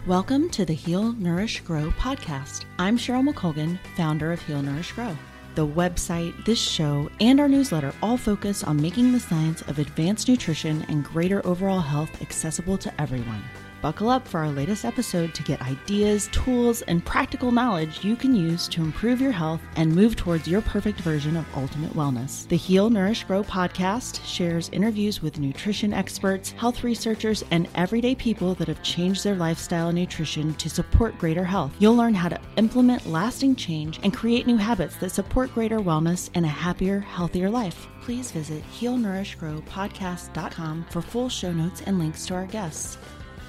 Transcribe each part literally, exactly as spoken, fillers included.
Welcome to the Heal, Nourish, Grow podcast. I'm Cheryl McColgan, founder of Heal, Nourish, Grow. The website, this show, and our newsletter all focus on making the science of advanced nutrition and greater overall health accessible to everyone. Buckle up for our latest episode to get ideas, tools, and practical knowledge you can use to improve your health and move towards your perfect version of ultimate wellness. The Heal, Nourish, Grow podcast shares interviews with nutrition experts, health researchers, and everyday people that have changed their lifestyle and nutrition to support greater health. You'll learn how to implement lasting change and create new habits that support greater wellness and a happier, healthier life. Please visit heal nourish grow podcast dot com for full show notes and links to our guests.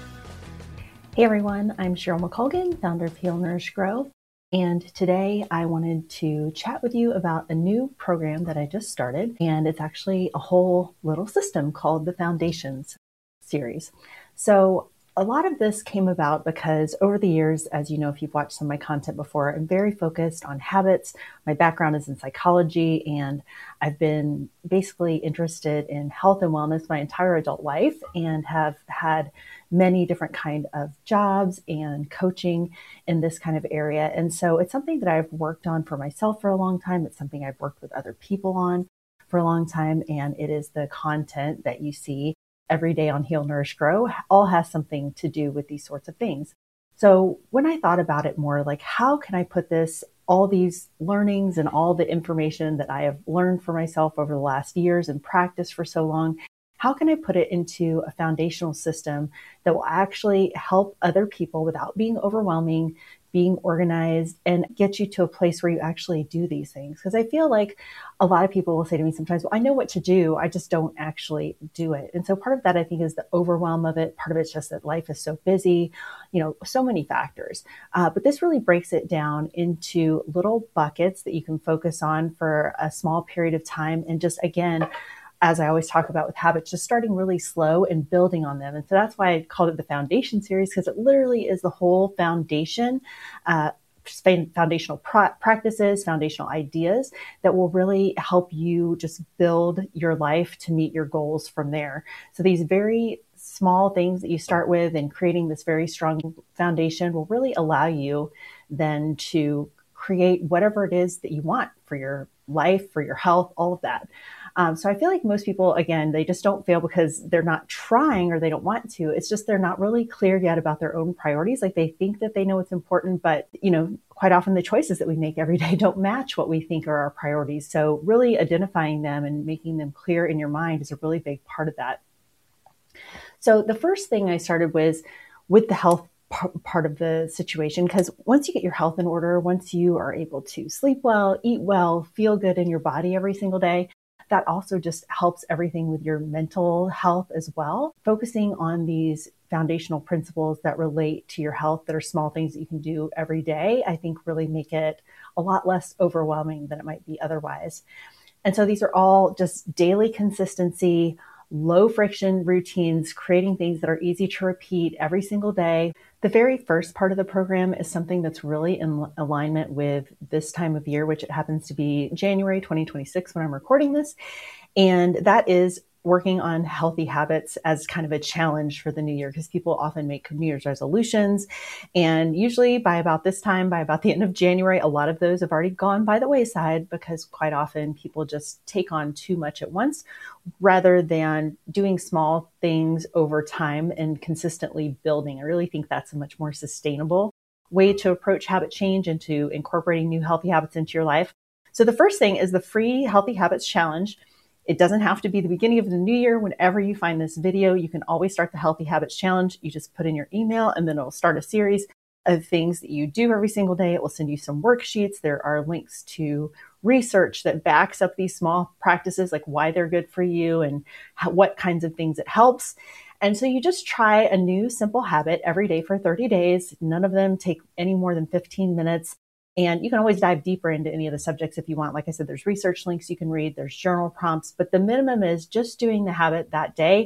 Hey everyone, I'm Cheryl McColgan, founder of Heal, Nourish, Grow, and today I wanted to chat with you about a new program that I just started, and it's actually a whole little system called the Foundations series. So a lot of this came about because over the years, as you know, if you've watched some of my content before, I'm very focused on habits. My background is in psychology, and I've been basically interested in health and wellness my entire adult life and have had many different kind of jobs and coaching in this kind of area. And so it's something that I've worked on for myself for a long time. It's something I've worked with other people on for a long time. And it is the content that you see every day on Heal, Nourish, Grow, all has something to do with these sorts of things. So when I thought about it more, like, how can I put this, all these learnings and all the information that I have learned for myself over the last years and practiced for so long, how can I put it into a foundational system that will actually help other people without being overwhelming, being organized, and get you to a place where you actually do these things? Because I feel like a lot of people will say to me sometimes, well, I know what to do, I just don't actually do it. And so part of that, I think, is the overwhelm of it. Part of it's just that life is so busy, you know, so many factors. Uh, but this really breaks it down into little buckets that you can focus on for a small period of time. And just, again, as I always talk about with habits, just starting really slow and building on them. And so that's why I called it the Foundation series, because it literally is the whole foundation, uh, foundational pra- practices, foundational ideas that will really help you just build your life to meet your goals from there. So these very small things that you start with and creating this very strong foundation will really allow you then to create whatever it is that you want for your life, for your health, all of that. Um, so I feel like most people, again, they just don't fail because they're not trying or they don't want to. It's just they're not really clear yet about their own priorities. Like, they think that they know what's important, but, you know, quite often the choices that we make every day don't match what we think are our priorities. So really identifying them and making them clear in your mind is a really big part of that. So the first thing I started was with the health part of the situation, because once you get your health in order, once you are able to sleep well, eat well, feel good in your body every single day, that also just helps everything with your mental health as well. Focusing on these foundational principles that relate to your health, that are small things that you can do every day, I think really make it a lot less overwhelming than it might be otherwise. And so these are all just daily consistency, low friction routines, creating things that are easy to repeat every single day. The very first part of the program is something that's really in alignment with this time of year, which it happens to be January twenty twenty-six when I'm recording this. And that is working on healthy habits as kind of a challenge for the new year, because people often make New Year's resolutions. And usually by about this time, by about the end of January, a lot of those have already gone by the wayside, because quite often people just take on too much at once rather than doing small things over time and consistently building. I really think that's a much more sustainable way to approach habit change and to incorporating new healthy habits into your life. So the first thing is the free Healthy Habits Challenge. It doesn't have to be the beginning of the new year. Whenever you find this video, you can always start the Healthy Habits Challenge. You just put in your email, and then it'll start a series of things that you do every single day. It will send you some worksheets. There are links to research that backs up these small practices, like why they're good for you and how, what kinds of things it helps. And so you just try a new simple habit every day for thirty days. None of them take any more than fifteen minutes. And you can always dive deeper into any of the subjects if you want. Like I said, there's research links you can read, there's journal prompts, but the minimum is just doing the habit that day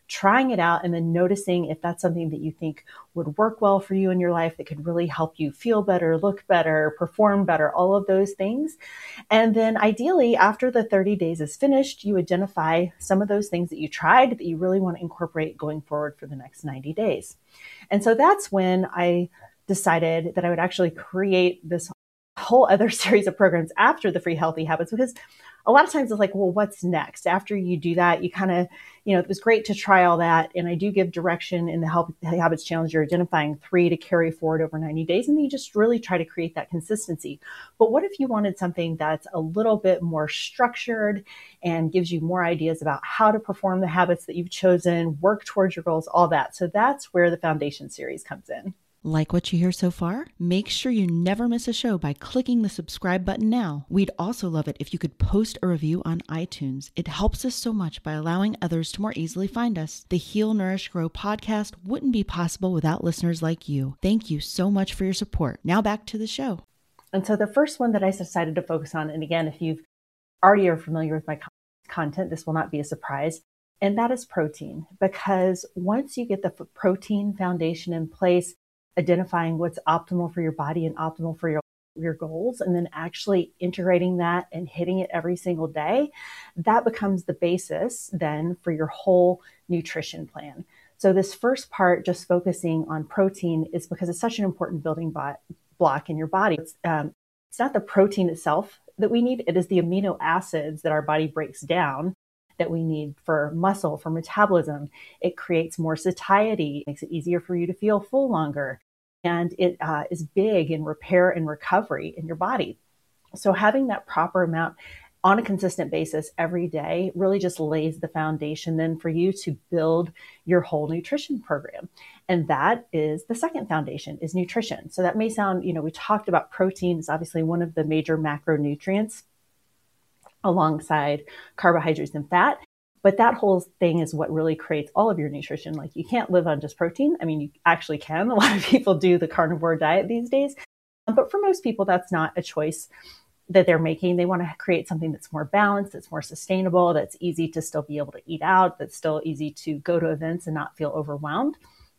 trying it out and then noticing if that's something that you think would work well for you in your life, that could really help you feel better, look better, perform better, all of those things. And then ideally, after the thirty days is finished, you identify some of those things that you tried that you really want to incorporate going forward for the next ninety days. And so that's when I decided that I would actually create this whole other series of programs after the Free Healthy Habits, because a lot of times it's like, well, what's next? After you do that, you kind of, you know, it was great to try all that. And I do give direction in the Healthy Habits Challenge. You're identifying three to carry forward over ninety days. And then you just really try to create that consistency. But what if you wanted something that's a little bit more structured and gives you more ideas about how to perform the habits that you've chosen, work towards your goals, all that? So that's where the Foundation series comes in. Like what you hear so far? Make sure you never miss a show by clicking the subscribe button now. We'd also love it if you could post a review on iTunes. It helps us so much by allowing others to more easily find us. The Heal, Nourish, Grow podcast wouldn't be possible without listeners like you. Thank you so much for your support. Now back to the show. And so the first one that I decided to focus on, and again, if you've already are familiar with my content, this will not be a surprise, and that is protein. Because once you get the protein foundation in place, identifying what's optimal for your body and optimal for your, your goals, and then actually integrating that and hitting it every single day, that becomes the basis then for your whole nutrition plan. So this first part, just focusing on protein, is because it's such an important building block in your body. It's, um, it's not the protein itself that we need. It is the amino acids that our body breaks down that we need for muscle, for metabolism. It creates more satiety, makes it easier for you to feel full longer. And it uh, is big in repair and recovery in your body. So having that proper amount on a consistent basis every day really just lays the foundation then for you to build your whole nutrition program. And that is the second foundation, is nutrition. So that may sound, you know, we talked about protein is obviously one of the major macronutrients alongside carbohydrates and fat. But that whole thing is what really creates all of your nutrition. Like, you can't live on just protein. I mean, you actually can. A lot of people do the carnivore diet these days. But for most people, that's not a choice that they're making. They want to create something that's more balanced, that's more sustainable, that's easy to still be able to eat out, that's still easy to go to events and not feel overwhelmed.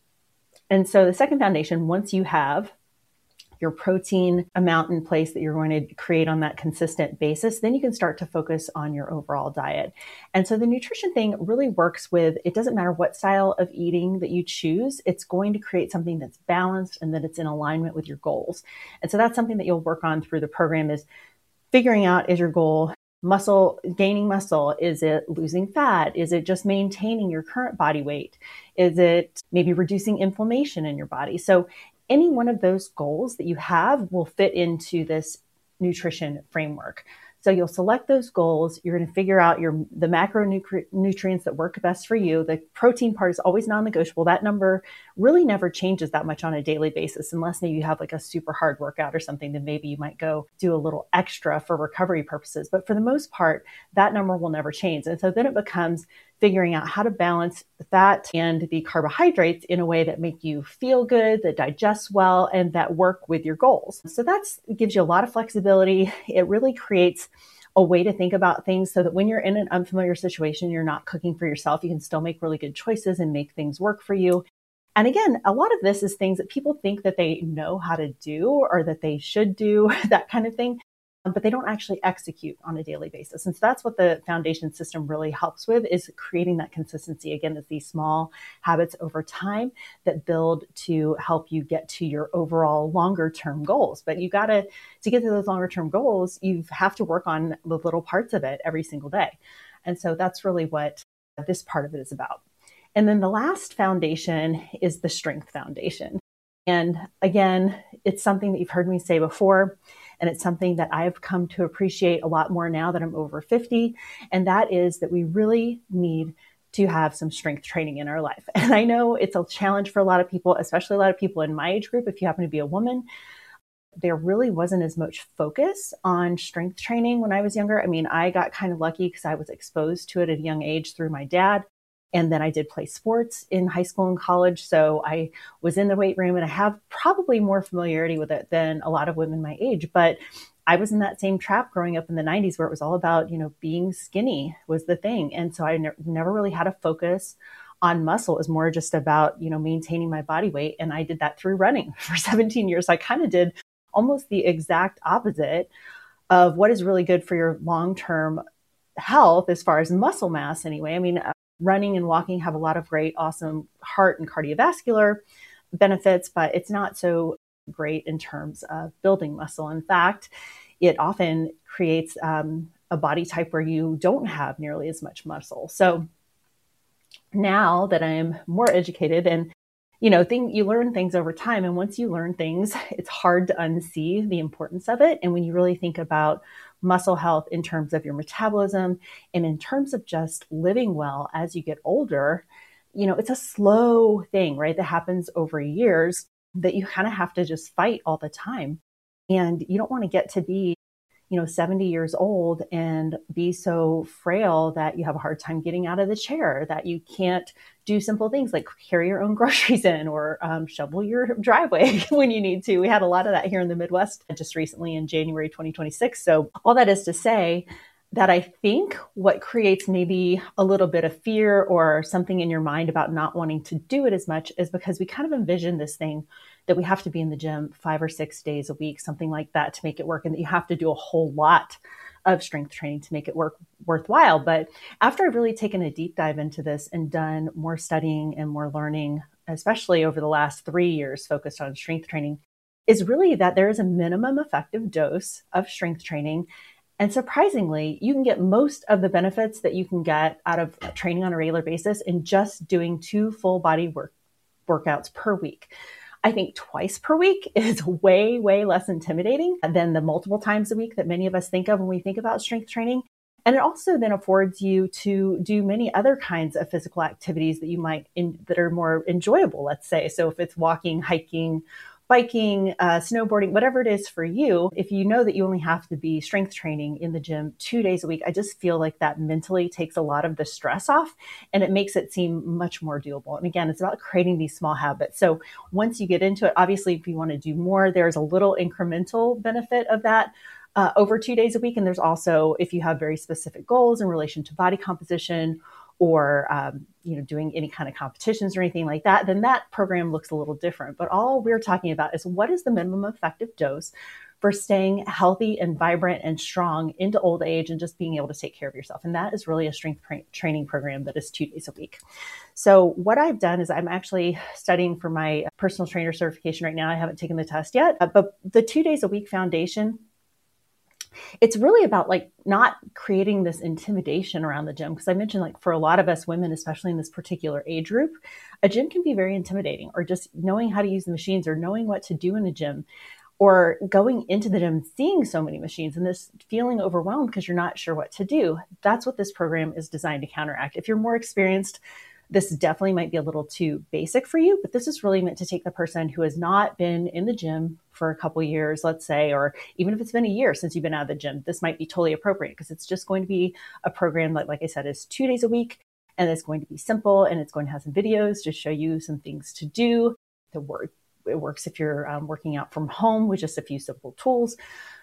And so the second foundation, once you have your protein amount in place that you're going to create on that consistent basis, then you can start to focus on your overall diet. And so the nutrition thing really works with, it doesn't matter what style of eating that you choose, it's going to create something that's balanced and that it's in alignment with your goals. And so that's something that you'll work on through the program, is figuring out, is your goal muscle, gaining muscle? Is it losing fat? Is it just maintaining your current body weight? Is it maybe reducing inflammation in your body? So any one of those goals that you have will fit into this nutrition framework. So you'll select those goals. You're going to figure out your the macronutrients that work best for you. The protein part is always non-negotiable. That number really never changes that much on a daily basis, unless maybe you have like a super hard workout or something, then maybe you might go do a little extra for recovery purposes. But for the most part, that number will never change. And so then it becomes figuring out how to balance the fat and the carbohydrates in a way that make you feel good, that digest well, and that work with your goals. So that's gives you a lot of flexibility. It really creates a way to think about things so that when you're in an unfamiliar situation, you're not cooking for yourself. You can still make really good choices and make things work for you. And again, a lot of this is things that people think that they know how to do or that they should do, that kind of thing, but they don't actually execute on a daily basis. And so that's what the foundation system really helps with, is creating that consistency. Again, it's these small habits over time that build to help you get to your overall longer term goals. But you got to, to get to those longer term goals, you have to work on the little parts of it every single day. And so that's really what this part of it is about. And then the last foundation is the strength foundation. And again, it's something that you've heard me say before, and it's something that I've come to appreciate a lot more now that I'm over fifty. And that is that we really need to have some strength training in our life. And I know it's a challenge for a lot of people, especially a lot of people in my age group. If you happen to be a woman, there really wasn't as much focus on strength training when I was younger. I mean, I got kind of lucky because I was exposed to it at a young age through my dad. And then I did play sports in high school and college. So I was in the weight room, and I have probably more familiarity with it than a lot of women my age. But I was in that same trap growing up in the nineties, where it was all about, you know, being skinny was the thing. And so I ne- never really had a focus on muscle is more just about, you know, maintaining my body weight. And I did that through running for seventeen years. I kind of did almost the exact opposite of what is really good for your long-term health as far as muscle mass anyway. I mean, uh, running and walking have a lot of great, awesome heart and cardiovascular benefits, but it's not so great in terms of building muscle. In fact, it often creates um, a body type where you don't have nearly as much muscle. So now that I'm more educated and, you know, thing, you learn things over time. And once you learn things, it's hard to unsee the importance of it. And when you really think about muscle health in terms of your metabolism and in terms of just living well as you get older, you know, it's a slow thing, right? That happens over years that you kind of have to just fight all the time. And you don't want to get to be, you know, seventy years old and be so frail that you have a hard time getting out of the chair, that you can't do simple things like carry your own groceries in or um, shovel your driveway when you need to. We had a lot of that here in the Midwest just recently in January twenty twenty-six. So all that is to say that I think what creates maybe a little bit of fear or something in your mind about not wanting to do it as much is because we kind of envision this thing that we have to be in the gym five or six days a week, something like that to make it work, and that you have to do a whole lot of strength training to make it work worthwhile. But after I've really taken a deep dive into this and done more studying and more learning, especially over the last three years focused on strength training, is really that there is a minimum effective dose of strength training. And surprisingly, you can get most of the benefits that you can get out of training on a regular basis in just doing two full body work workouts per week. I think twice per week is way, way less intimidating than the multiple times a week that many of us think of when we think about strength training. And it also then affords you to do many other kinds of physical activities that you might, in, that are more enjoyable, let's say. So if it's walking, hiking, biking, uh, snowboarding, whatever it is for you, if you know that you only have to be strength training in the gym two days a week, I just feel like that mentally takes a lot of the stress off and it makes it seem much more doable. And again, it's about creating these small habits. So once you get into it, obviously, if you want to do more, there's a little incremental benefit of that uh, over two days a week. And there's also, if you have very specific goals in relation to body composition or, um, you know, doing any kind of competitions or anything like that, then that program looks a little different. But all we're talking about is what is the minimum effective dose for staying healthy and vibrant and strong into old age and just being able to take care of yourself. And that is really a strength tra- training program that is two days a week. So what I've done is I'm actually studying for my personal trainer certification right now. I haven't taken the test yet, but the two days a week foundation, it's really about like not creating this intimidation around the gym. Because I mentioned, like, for a lot of us women, especially in this particular age group, a gym can be very intimidating, or just knowing how to use the machines or knowing what to do in a gym, or going into the gym, seeing so many machines and this feeling overwhelmed because you're not sure what to do. That's what this program is designed to counteract. If you're more experienced, this definitely might be a little too basic for you, but this is really meant to take the person who has not been in the gym for a couple years, let's say, or even if it's been a year since you've been out of the gym, this might be totally appropriate because it's just going to be a program that, like I said, is two days a week, and it's going to be simple, and it's going to have some videos to show you some things to do. The work, it works if you're um, working out from home with just a few simple tools.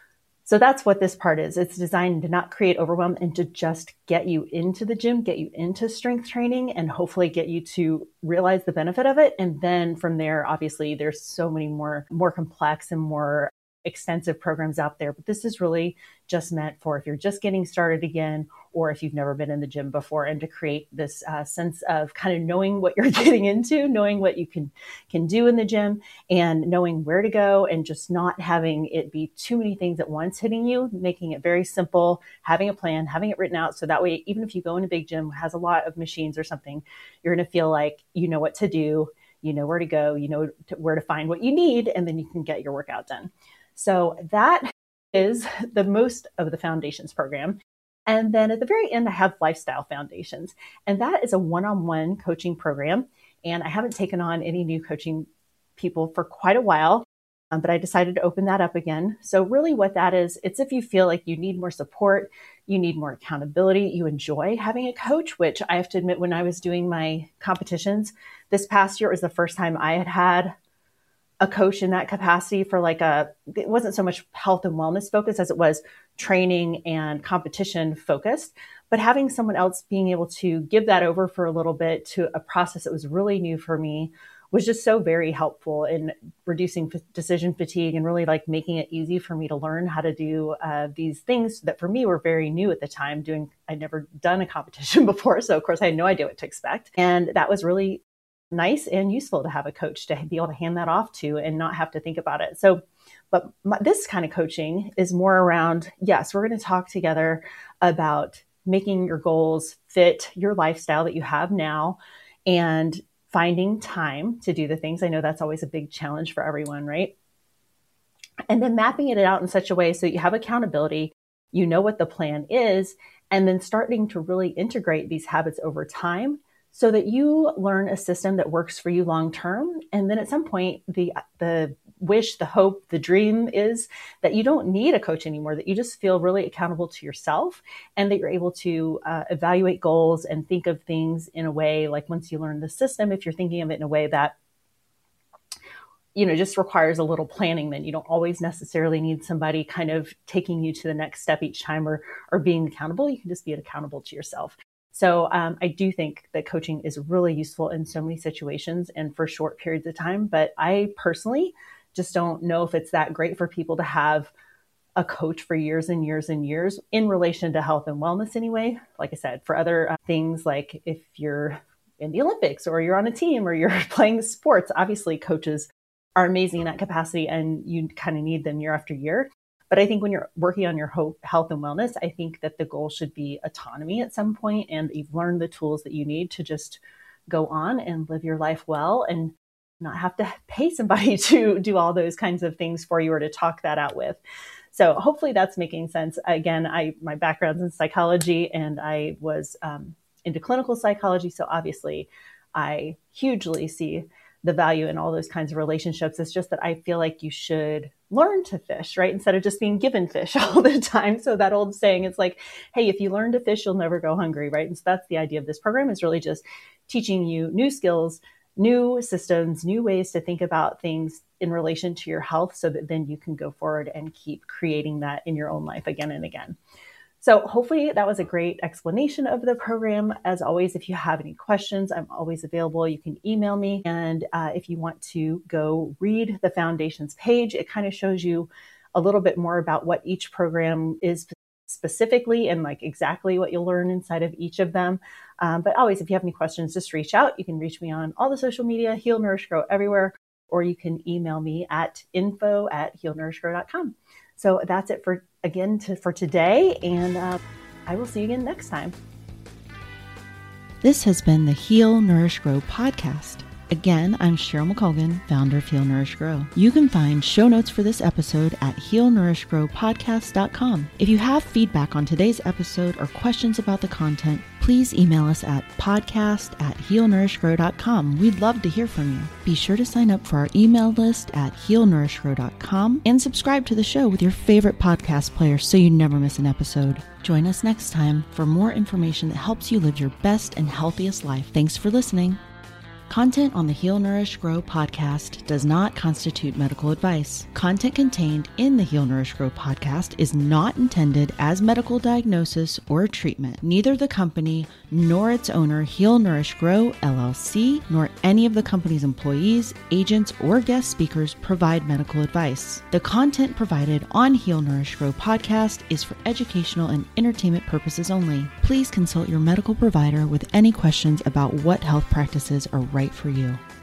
So that's what this part is. It's designed to not create overwhelm and to just get you into the gym, get you into strength training, and hopefully get you to realize the benefit of it. And then from there, obviously, there's so many more, more complex and more extensive programs out there. But this is really just meant for if you're just getting started again, or if you've never been in the gym before, and to create this uh, sense of kind of knowing what you're getting into, knowing what you can, can do in the gym, and knowing where to go, and just not having it be too many things at once hitting you, making it very simple, having a plan, having it written out. So that way, even if you go in a big gym that has a lot of machines or something, you're going to feel like you know what to do, you know where to go, you know to, where to find what you need, and then you can get your workout done. So that is the most of the foundations program. And then at the very end, I have lifestyle foundations. And that is a one-on-one coaching program. And I haven't taken on any new coaching people for quite a while, um, but I decided to open that up again. So really what that is, it's if you feel like you need more support, you need more accountability, you enjoy having a coach, which I have to admit, when I was doing my competitions this past year, it was the first time I had had a coach in that capacity for like a, it wasn't so much health and wellness focused as it was training and competition focused. But having someone else being able to give that over for a little bit to a process that was really new for me was just so very helpful in reducing f- decision fatigue and really like making it easy for me to learn how to do uh, these things that for me were very new at the time. Doing, I'd never done a competition before. So of course I had no idea what to expect. And that was really nice and useful to have a coach to be able to hand that off to and not have to think about it. So, but my, this kind of coaching is more around, yes, we're going to talk together about making your goals fit your lifestyle that you have now and finding time to do the things. I know that's always a big challenge for everyone, right? And then mapping it out in such a way so you have accountability, you know what the plan is, and then starting to really integrate these habits over time so that you learn a system that works for you long term. And then at some point, the the wish, the hope, the dream is that you don't need a coach anymore, that you just feel really accountable to yourself and that you're able to uh, evaluate goals and think of things in a way, like once you learn the system, if you're thinking of it in a way that, you know, just requires a little planning, then you don't always necessarily need somebody kind of taking you to the next step each time or, or being accountable. You can just be accountable to yourself. So um, I do think that coaching is really useful in so many situations and for short periods of time. But I personally just don't know if it's that great for people to have a coach for years and years and years in relation to health and wellness anyway. Like I said, for other uh, things, like if you're in the Olympics or you're on a team or you're playing sports, obviously coaches are amazing in that capacity and you kind of need them year after year. But I think when you're working on your health and wellness, I think that the goal should be autonomy at some point, and you've learned the tools that you need to just go on and live your life well and not have to pay somebody to do all those kinds of things for you or to talk that out with. So hopefully that's making sense. Again, I my background's in psychology and I was um, into clinical psychology. So obviously I hugely see the value in all those kinds of relationships. It's just that I feel like you should learn to fish, right? Instead of just being given fish all the time. So that old saying, it's like, hey, if you learn to fish, you'll never go hungry, right? And so that's the idea of this program, is really just teaching you new skills, new systems, new ways to think about things in relation to your health so that then you can go forward and keep creating that in your own life again and again. So hopefully that was a great explanation of the program. As always, if you have any questions, I'm always available. You can email me. And uh, if you want to go read the Foundations page, it kind of shows you a little bit more about what each program is specifically and like exactly what you'll learn inside of each of them. Um, but always, if you have any questions, just reach out. You can reach me on all the social media, Heal, Nourish, Grow everywhere, or you can email me at info at heal nourish grow dot com. So that's it for again to, for today, and uh, I will see you again next time. This has been the Heal, Nourish, Grow podcast. Again, I'm Cheryl McColgan, founder of Heal, Nourish, Grow. You can find show notes for this episode at heal nourish grow podcast dot com. If you have feedback on today's episode or questions about the content, please email us at podcast at heal nourish grow dot com. We'd love to hear from you. Be sure to sign up for our email list at heal nourish grow dot com and subscribe to the show with your favorite podcast player so you never miss an episode. Join us next time for more information that helps you live your best and healthiest life. Thanks for listening. Content on the Heal, Nourish, Grow podcast does not constitute medical advice. Content contained in the Heal, Nourish, Grow podcast is not intended as medical diagnosis or treatment. Neither the company nor its owner, Heal, Nourish, Grow, L L C, nor any of the company's employees, agents, or guest speakers provide medical advice. The content provided on Heal, Nourish, Grow podcast is for educational and entertainment purposes only. Please consult your medical provider with any questions about what health practices are right for you.